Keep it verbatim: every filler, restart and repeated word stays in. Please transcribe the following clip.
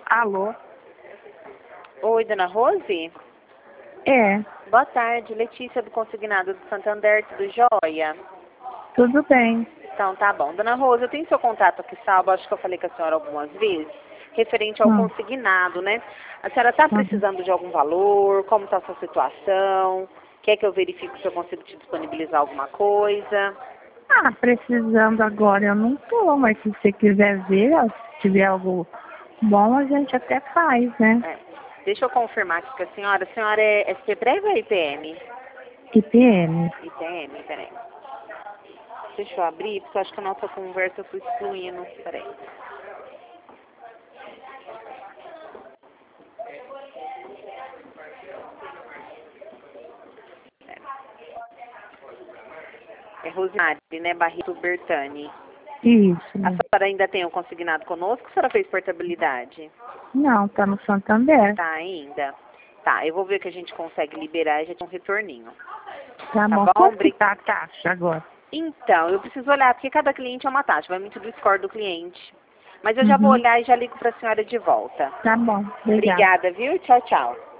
Alô? Oi, dona Rose? É, Boa tarde, Letícia do Consignado do Santander, tudo jóia? tudo bem. Então, tá bom. Dona Rose, eu tenho seu contato aqui salvo, acho que eu falei com a senhora algumas vezes, referente ao Hum, consignado, né? A senhora está uhum. precisando de algum valor? Como está a sua situação? Quer que eu verifique se eu consigo te disponibilizar alguma coisa? Ah, precisando agora eu não tô, mas se você quiser ver, ó, se tiver algo bom, a gente até faz, né? É. Deixa eu confirmar aqui com a senhora. A senhora é S P Prévio ou I P M? I P M. I P M, peraí. Deixa eu abrir, porque eu acho que a nossa conversa eu fui excluindo. Peraí. É Rosemary, né? Barrito Bertani. Isso. A senhora ainda tem o consignado conosco? A senhora fez portabilidade? Não, tá no Santander. Tá ainda? Tá, eu vou ver o que a gente consegue liberar e já tem um retorninho. Tá Tá bom. bom? Quanto que Bri- tá a taxa agora? Então, eu preciso olhar, porque cada cliente é uma taxa, vai muito do score do cliente. Mas eu já vou Uhum. olhar e já ligo para a senhora de volta. Tá bom. Obrigada. Obrigada, viu? Tchau, tchau.